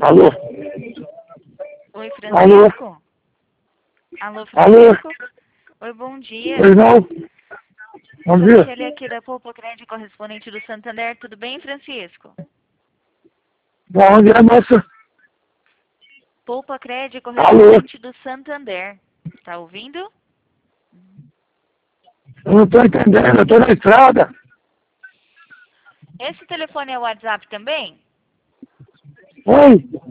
Alô? Oi, Alô? Francisco? Alô, Alô? Francisco? Oi, bom dia. Pois não? Bom Sou dia. Michele aqui da Poupa Crédito, correspondente do Santander. Tudo bem, Francisco? Bom dia, moça. Poupa Crédito, Alô? correspondente do Santander. Tá ouvindo? Eu não estou entendendo, eu estou na estrada. Esse telefone é o WhatsApp também? Oi?